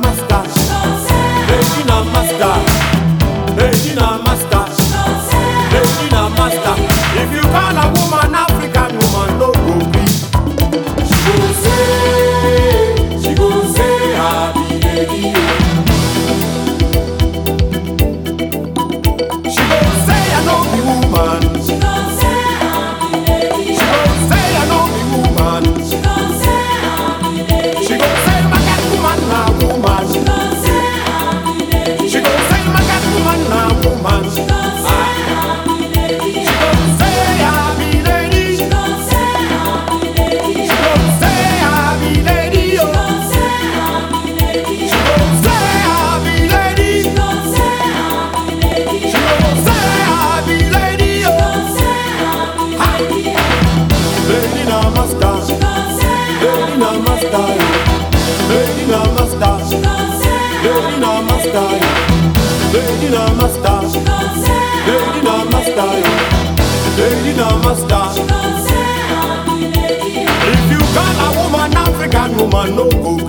master. Lady na master. Lady na master. Lady na master. If you call a woman African woman, no go be. She go say, happy lady. She go say, I know the woman. She go say, I know the woman. She go say, my cat woman na woman. She go say, my cat woman na woman. She go say, happy lady. She go say, happy lady. She go say, happy lady. She go say, happy lady. Lady na master. Lady na master. Lady na master. Lady na master. Lady na master. Lady na master. Lady na master. If you call a woman African woman, no go